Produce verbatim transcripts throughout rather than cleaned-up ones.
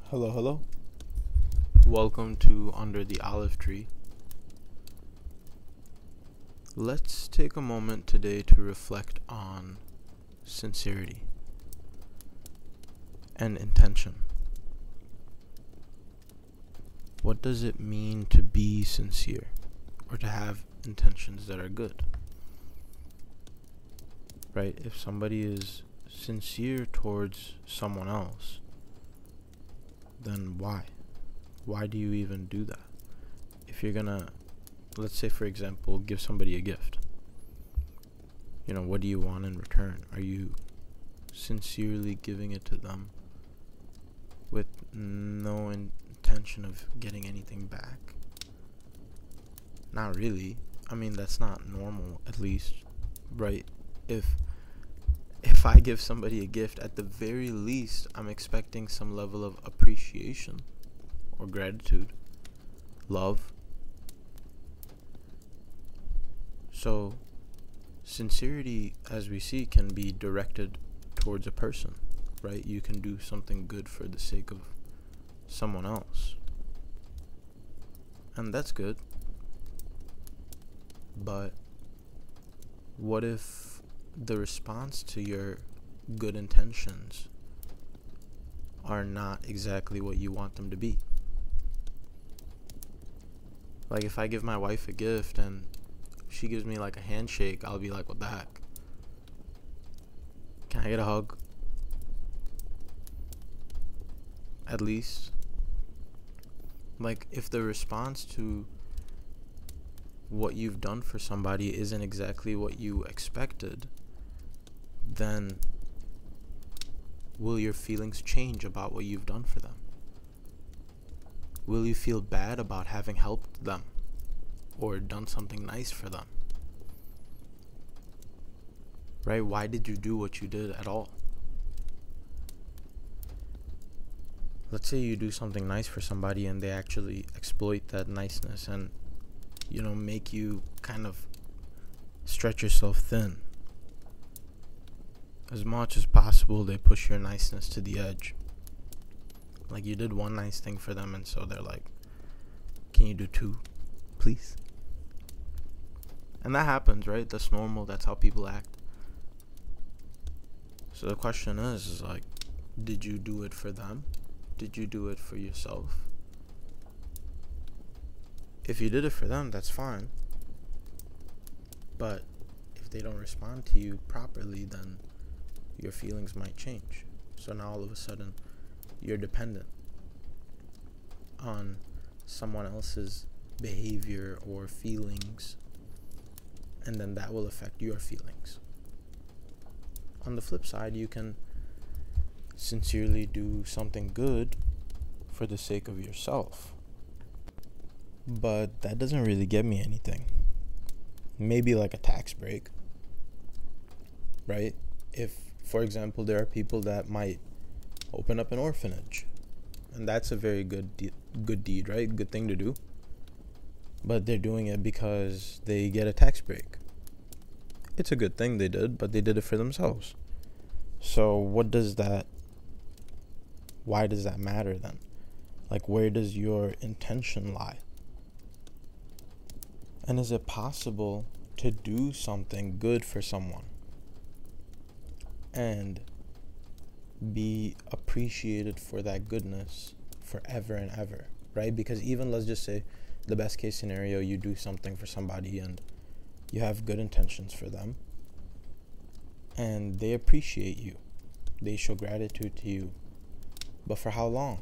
Hello, hello. Welcome to Under the Olive Tree. Let's take a moment today to reflect on sincerity and intention. What does it mean to be sincere or to have intentions that are good? Right? If somebody is sincere towards someone else, then why? Why do you even do that? If you're gonna, let's say for example, give somebody a gift, you know, what do you want in return? Are you sincerely giving it to them with no intention of getting anything back? Not really. I mean, that's not normal, at least, right? If if I give somebody a gift, at the very least, I'm expecting some level of appreciation or gratitude, love. So, sincerity, as we see, can be directed towards a person, right? You can do something good for the sake of someone else, and that's good. But what if the response to your good intentions are not exactly what you want them to be? Like, if I give my wife a gift and she gives me like a handshake, I'll be like, what the heck? Can I get a hug? At least. Like, if the response to what you've done for somebody isn't exactly what you expected, then will your feelings change about what you've done for them? Will you feel bad about having helped them or done something nice for them? Right? Why did you do what you did at all? Let's say you do something nice for somebody and they actually exploit that niceness and, you know, make you kind of stretch yourself thin. As much as possible, they push your niceness to the edge. Like, you did one nice thing for them, and so they're like, can you do two, please? And that happens, right? That's normal. That's how people act. So the question is, is like, did you do it for them? Did you do it for yourself? If you did it for them, that's fine. But if they don't respond to you properly, then your feelings might change. So now all of a sudden, you're dependent on someone else's behavior or feelings, and then that will affect your feelings. On the flip side, you can sincerely do something good for the sake of yourself. But that doesn't really get me anything. Maybe like a tax break, right? If, for example, there are people that might open up an orphanage, and that's a very good de- good deed, right? Good thing to do. But they're doing it because they get a tax break. It's a good thing they did, but they did it for themselves. So what does that, why does that matter then? Like, where does your intention lie? And is it possible to do something good for someone and be appreciated for that goodness forever and ever, right? Because even, let's just say, the best case scenario, you do something for somebody and you have good intentions for them and they appreciate you, they show gratitude to you, but for how long?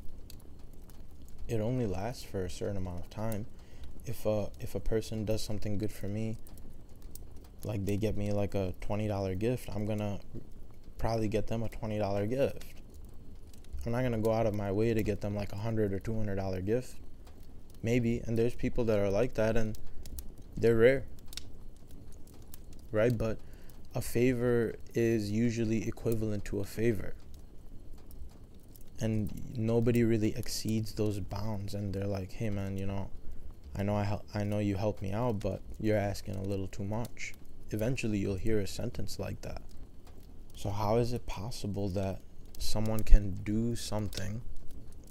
It only lasts for a certain amount of time. If a if a person does something good for me, like they get me like a twenty dollar gift, I'm gonna probably get them a twenty dollar gift. I'm not gonna go out of my way to get them like a hundred or two hundred dollar gift. Maybe, and there's people that are like that, and they're rare, right? But a favor is usually equivalent to a favor, and nobody really exceeds those bounds. And they're like, "Hey, man, you know, I know I hel- I know you helped me out, but you're asking a little too much." Eventually, you'll hear a sentence like that. So how is it possible that someone can do something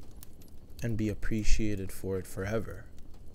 and be appreciated for it forever.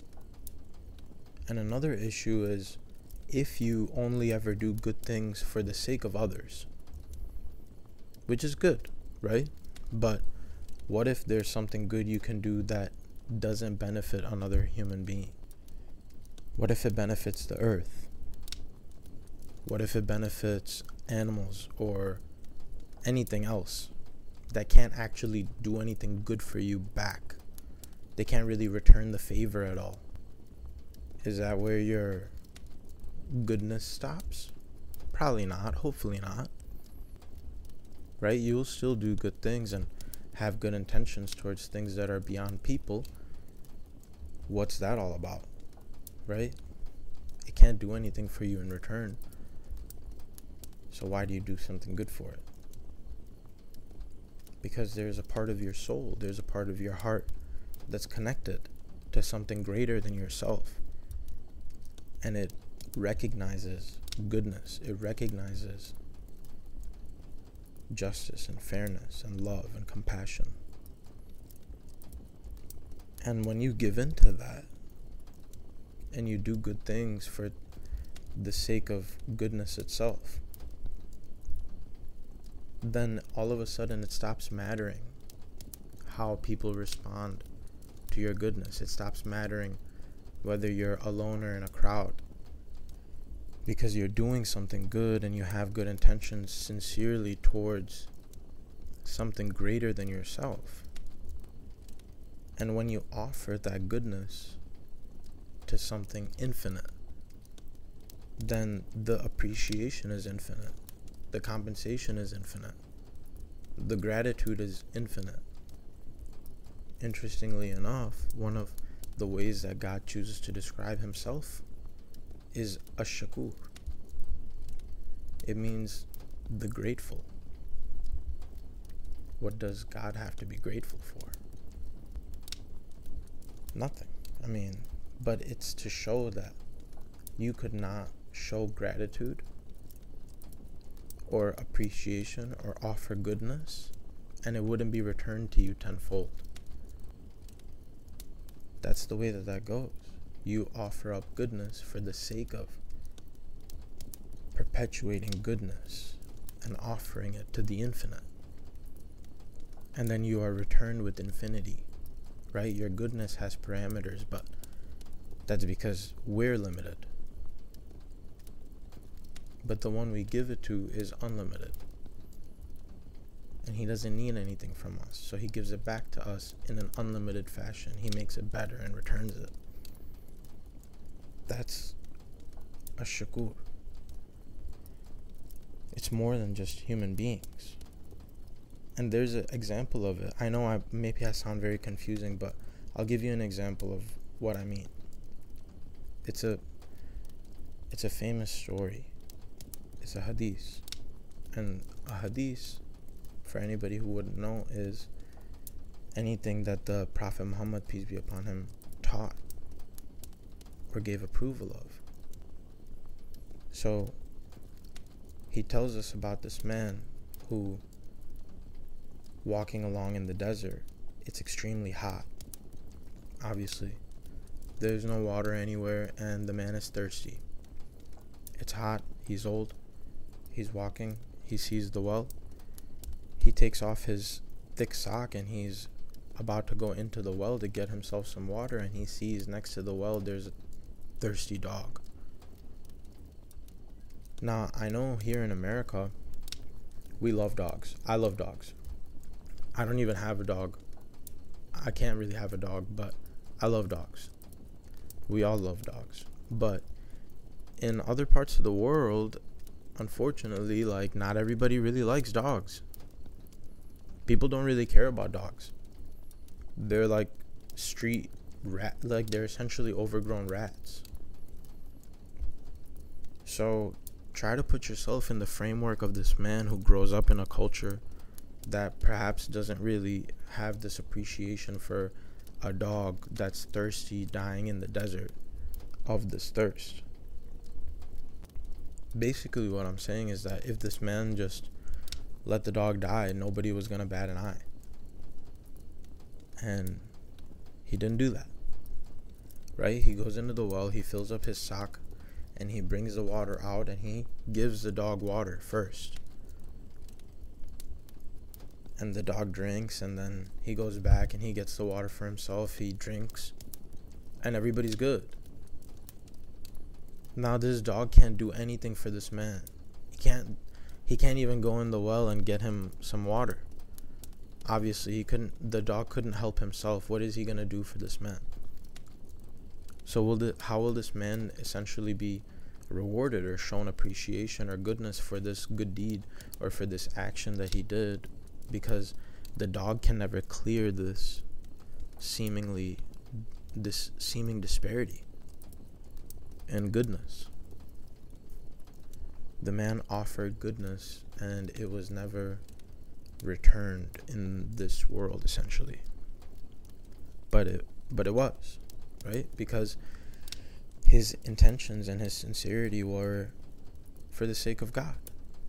And another issue is if you only ever do good things for the sake of others, which is good, right? But what if there's something good you can do that doesn't benefit another human being? What if it benefits the earth? What if it benefits animals or anything else that can't actually do anything good for you back? They can't really return the favor at all. Is that where your goodness stops? Probably not. Hopefully not. Right? You'll still do good things and have good intentions towards things that are beyond people. What's that all about? Right? It can't do anything for you in return. So why do you do something good for it? Because there's a part of your soul, there's a part of your heart that's connected to something greater than yourself. And it recognizes goodness. It recognizes justice and fairness and love and compassion. And when you give in to that and you do good things for the sake of goodness itself, then all of a sudden it stops mattering how people respond to your goodness. It stops mattering whether you're alone or in a crowd, because you're doing something good and you have good intentions sincerely towards something greater than yourself. And when you offer that goodness to something infinite, then the appreciation is infinite. The compensation is infinite. The gratitude is infinite. Interestingly enough, one of the ways that God chooses to describe himself is ash-shakur. It means the grateful. What does God have to be grateful for? Nothing. I mean, but it's to show that you could not show gratitude or appreciation or offer goodness and it wouldn't be returned to you tenfold. That's the way that that goes. You offer up goodness for the sake of perpetuating goodness and offering it to the infinite. And then you are returned with infinity, right? Your goodness has parameters, but that's because we're limited. But the one we give it to is unlimited. And he doesn't need anything from us. So he gives it back to us in an unlimited fashion. He makes it better and returns it. That's ash-shakur. It's more than just human beings. And there's an example of it. I know I maybe I sound very confusing, but I'll give you an example of what I mean. It's a it's a famous story. It's a hadith. And a hadith, for anybody who wouldn't know, is anything that the Prophet Muhammad, peace be upon him, taught or gave approval of. So he tells us about this man who, walking along in the desert, it's extremely hot. Obviously, there's no water anywhere and the man is thirsty. It's hot, he's old, he's walking, he sees the well. He takes off his thick sock and he's about to go into the well to get himself some water, and he sees next to the well there's a thirsty dog. Now, I know here in America, we love dogs. I love dogs. I don't even have a dog. I can't really have a dog, but I love dogs. We all love dogs. But in other parts of the world, unfortunately, like, not everybody really likes dogs. People don't really care about dogs. They're like street rat, like they're essentially overgrown rats. So try to put yourself in the framework of this man who grows up in a culture that perhaps doesn't really have this appreciation for a dog that's thirsty, dying in the desert of this thirst. Basically what I'm saying is that if this man just let the dog die, nobody was gonna bat an eye. And He didn't do that, right? He goes into the well, he fills up his sock, and he brings the water out, and he gives the dog water first. And the dog drinks, and then he goes back and he gets the water for himself. He drinks, and everybody's good. Now this dog can't do anything for this man. He can't he can't even go in the well and get him some water. Obviously, he couldn't the dog couldn't help himself. What is he going to do for this man? So will the, how will this man essentially be rewarded or shown appreciation or goodness for this good deed or for this action that he did? Because the dog can never clear this seemingly this seeming disparity in goodness. The man offered goodness, and it was never returned in this world, essentially. But it but it was, right? Because his intentions and his sincerity were for the sake of God.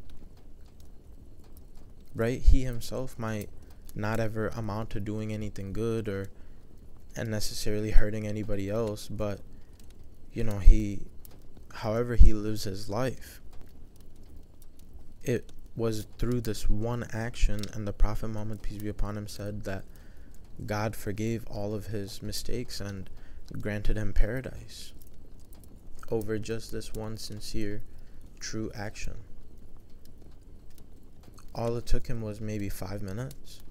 Right? He himself might not ever amount to doing anything good or and necessarily hurting anybody else, but you know, he however he lives his life, it was through this one action. And the Prophet Muhammad, peace be upon him, said that God forgave all of his mistakes and granted him paradise over just this one sincere, true action. All it took him was maybe five minutes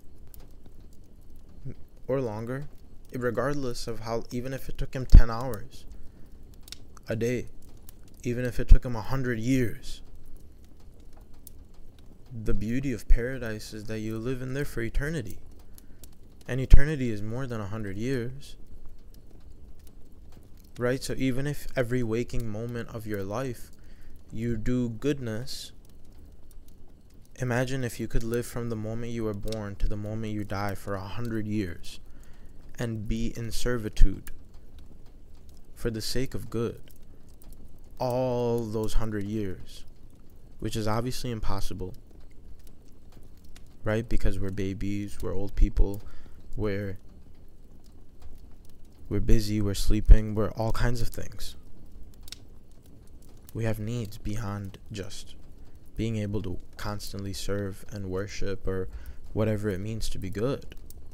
or longer, regardless of how, even if it took him ten hours a day, even if it took him a hundred years. The beauty of paradise is that you live in there for eternity, and eternity is more than a hundred years, right? So even if every waking moment of your life you do goodness, imagine if you could live from the moment you were born to the moment you die for a hundred years and be in servitude for the sake of good all those hundred years, which is obviously impossible, right? Because we're babies, we're old people, we're we're busy, we're sleeping, we're all kinds of things. We have needs beyond just being able to constantly serve and worship or whatever it means to be good,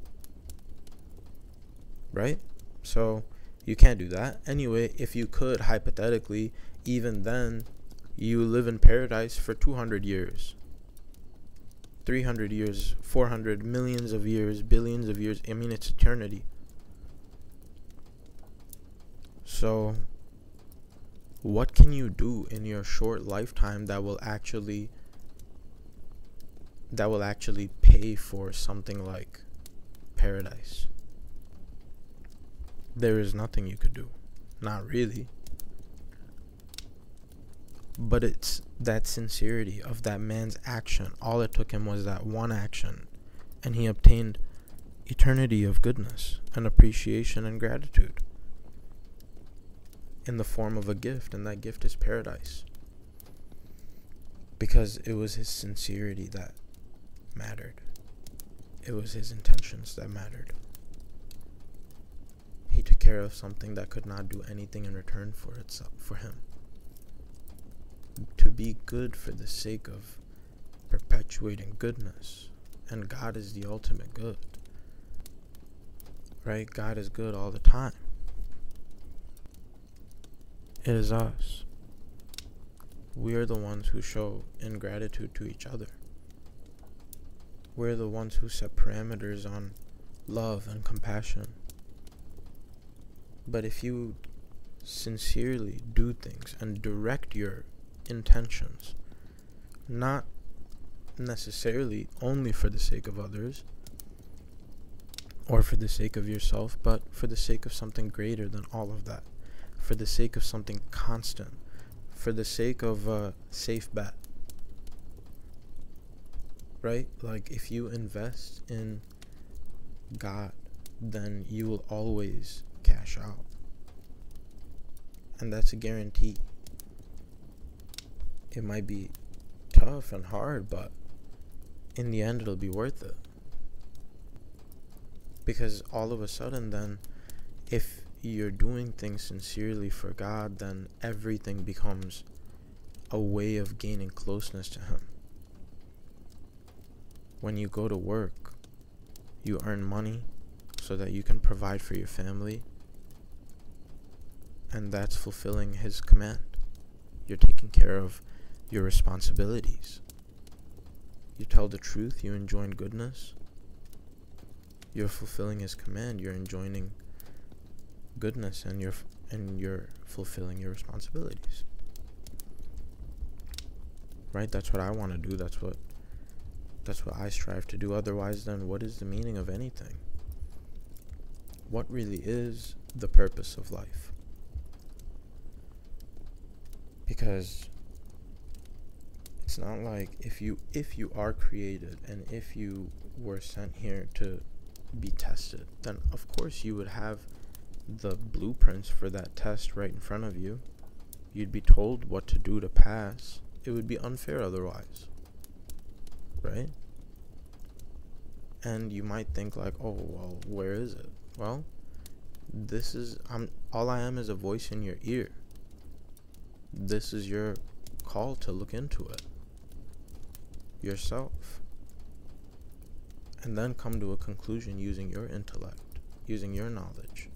right? So you can't do that. Anyway, if you could, hypothetically, even then, you live in paradise for two hundred years, three hundred years, four hundred, millions of years, billions of years. I mean, it's eternity. So what can you do in your short lifetime that will actually that will actually pay for something like paradise? There is nothing you could do. Not really. But it's that sincerity of that man's action. All it took him was that one action, and he obtained eternity of goodness and appreciation and gratitude in the form of a gift, and that gift is paradise. Because it was his sincerity that mattered. It was his intentions that mattered. He took care of something that could not do anything in return for itself, for him. To be good for the sake of perpetuating goodness. And God is the ultimate good. Right? God is good all the time. It is us. We are the ones who show ingratitude to each other. We're the ones who set parameters on love and compassion. But if you sincerely do things and direct your intentions, not necessarily only for the sake of others or for the sake of yourself, but for the sake of something greater than all of that, for the sake of something constant, for the sake of a safe bet, right? Like, if you invest in God, then you will always cash out, and that's a guarantee. It might be tough and hard, but in the end it'll be worth it, because all of a sudden then if you're doing things sincerely for God, then everything becomes a way of gaining closeness to Him. When you go to work, you earn money so that you can provide for your family, and that's fulfilling His command. You're taking care of your responsibilities. You tell the truth, you enjoin goodness. You're fulfilling His command, you're enjoining goodness, and you're and you're fulfilling your responsibilities. Right? That's what I want to do. That's what that's what I strive to do. Otherwise, then what is the meaning of anything? What really is the purpose of life? Because it's not like if you if you are created and if you were sent here to be tested, then of course you would have the blueprints for that test right in front of you. You'd be told what to do to pass. It would be unfair otherwise, right? And you might think like, oh, well, where is it? Well, this is, I'm, all I am is a voice in your ear. This is your call to look into it yourself. And then come to a conclusion using your intellect, using your knowledge.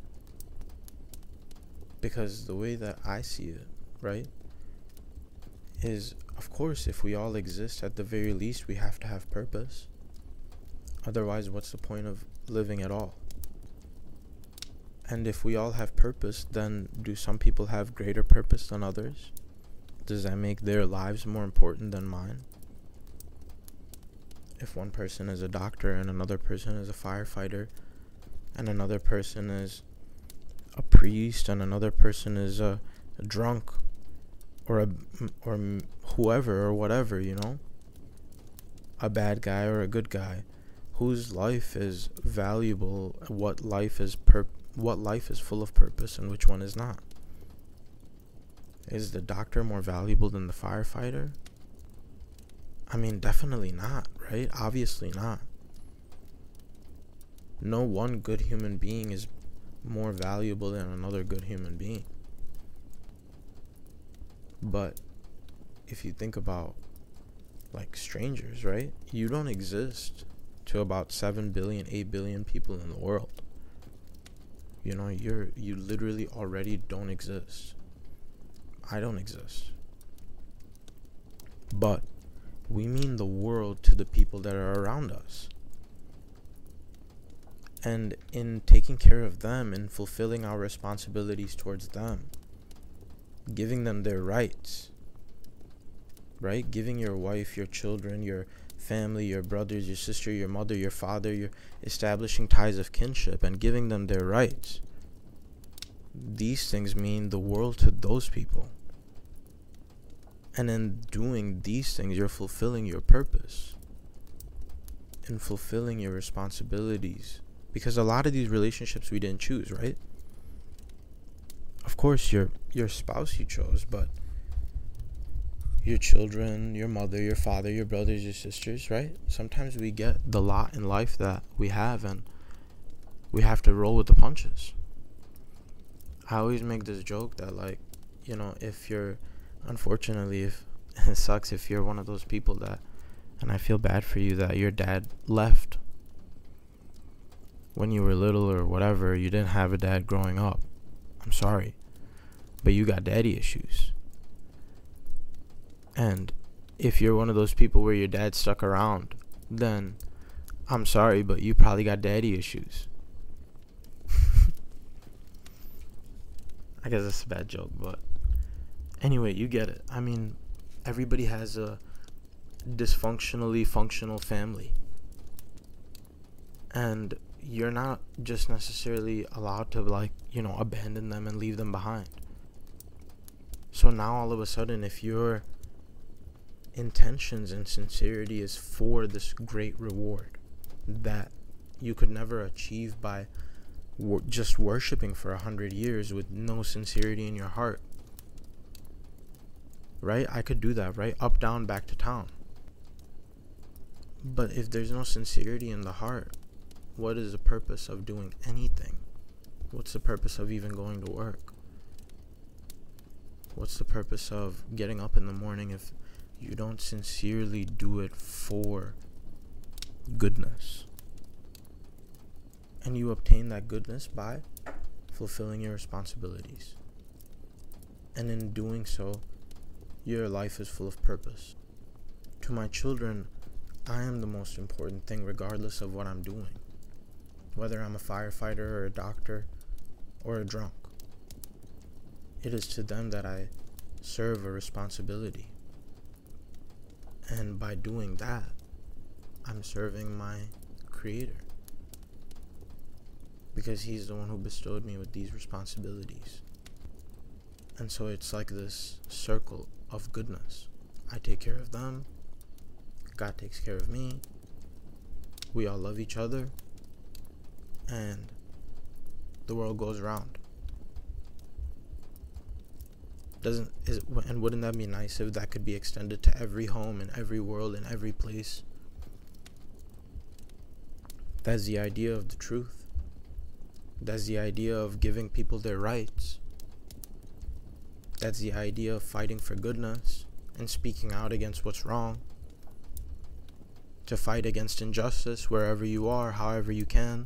Because the way that I see it, right, is, of course, if we all exist, at the very least, we have to have purpose. Otherwise, what's the point of living at all? And if we all have purpose, then do some people have greater purpose than others? Does that make their lives more important than mine? If one person is a doctor and another person is a firefighter and another person is a priest and another person is a, a drunk or a or whoever or whatever, you know, a bad guy or a good guy, whose life is valuable, what life is pur- what life is full of purpose and which one is not? Is the doctor more valuable than the firefighter? I mean, definitely not, right? Obviously not. No one good human being is more valuable than another good human being. But if you think about like strangers, right? You don't exist to about seven billion, eight billion people in the world. You know, you're you literally already don't exist. I don't exist. But we mean the world to the people that are around us. And in taking care of them and fulfilling our responsibilities towards them, giving them their rights, right? Giving your wife, your children, your family, your brothers, your sister, your mother, your father, you're establishing ties of kinship and giving them their rights. These things mean the world to those people. And in doing these things, you're fulfilling your purpose and fulfilling your responsibilities. Because a lot of these relationships we didn't choose, right? Of course, your your spouse you chose, but your children, your mother, your father, your brothers, your sisters, right? Sometimes we get the lot in life that we have, and we have to roll with the punches. I always make this joke that, like, you know, if you're, unfortunately, if it sucks if you're one of those people that, and I feel bad for you, that your dad left when you were little or whatever, you didn't have a dad growing up. I'm sorry, but you got daddy issues. And if you're one of those people where your dad stuck around, then I'm sorry, but you probably got daddy issues. I guess that's a bad joke, but anyway, you get it. I mean, everybody has a dysfunctionally functional family. And you're not just necessarily allowed to, like, you know, abandon them and leave them behind. So now all of a sudden, if your intentions and sincerity is for this great reward that you could never achieve by wor- just worshiping for a hundred years with no sincerity in your heart, right? I could do that, right? Up, down, back to town. But if there's no sincerity in the heart, what is the purpose of doing anything? What's the purpose of even going to work? What's the purpose of getting up in the morning if you don't sincerely do it for goodness? And you obtain that goodness by fulfilling your responsibilities. And in doing so, your life is full of purpose. To my children, I am the most important thing regardless of what I'm doing. Whether I'm a firefighter or a doctor or a drunk. It is to them that I serve a responsibility. And by doing that, I'm serving my Creator. Because He's the one who bestowed me with these responsibilities. And so it's like this circle of goodness. I take care of them. God takes care of me. We all love each other. And the world goes around. Doesn't is and wouldn't that be nice if that could be extended to every home in every world in every place? That's the idea of the truth. That's the idea of giving people their rights. That's the idea of fighting for goodness and speaking out against what's wrong. To fight against injustice wherever you are, however you can.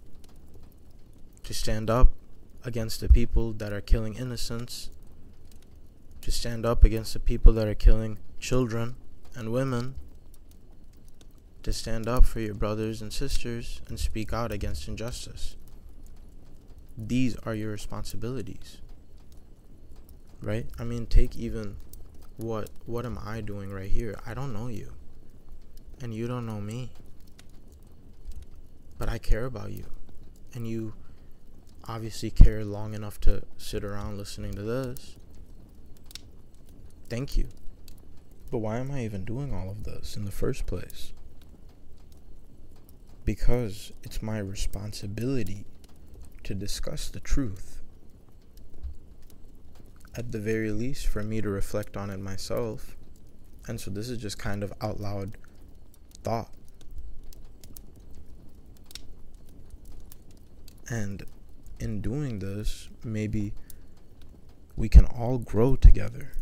To stand up against the people that are killing innocents. To stand up against the people that are killing children and women. To stand up for your brothers and sisters and speak out against injustice. These are your responsibilities. Right? I mean, take even what what am I doing right here? I don't know you. And you don't know me. But I care about you. And you obviously care long enough to sit around listening to this. Thank you. But why am I even doing all of this in the first place? Because it's my responsibility to discuss the truth. At the very least, for me to reflect on it myself. And so this is just kind of out loud thought. And in doing this, maybe we can all grow together.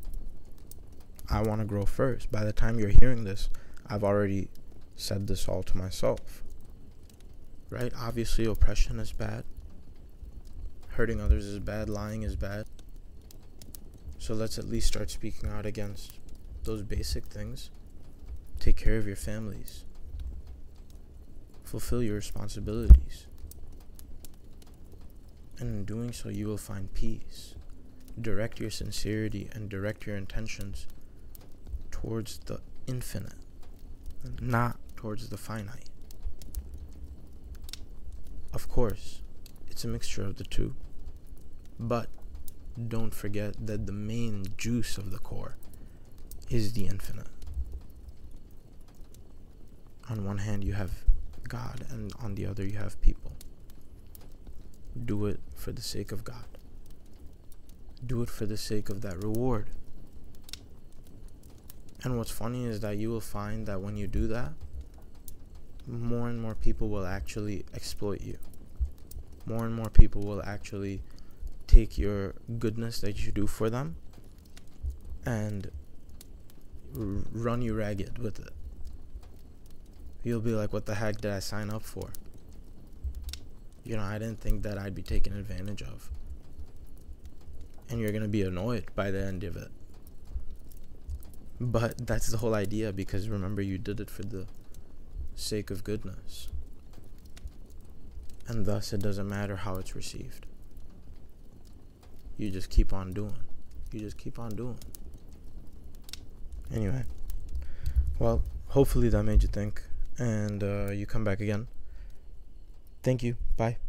I want to grow first. By the time you're hearing this, I've already said this all to myself. Right? Obviously, oppression is bad. Hurting others is bad. Lying is bad. So let's at least start speaking out against those basic things. Take care of your families. Fulfill your responsibilities. And in doing so, you will find peace. Direct your sincerity and direct your intentions towards the infinite, not towards the finite. Of course, it's a mixture of the two. But don't forget that the main juice of the core is the infinite. On one hand, you have God, and on the other, you have people. Do it for the sake of God. Do it for the sake of that reward. And what's funny is that you will find that when you do that, more and more people will actually exploit you. More and more people will actually take your goodness that you do for them and r- run you ragged with it. You'll be like, what the heck did I sign up for? You know, I didn't think that I'd be taken advantage of. And you're going to be annoyed by the end of it. But that's the whole idea, because remember, you did it for the sake of goodness. And thus, it doesn't matter how it's received. You just keep on doing. You just keep on doing. Anyway. Well, hopefully that made you think. And uh, you come back again. Thank you. Bye.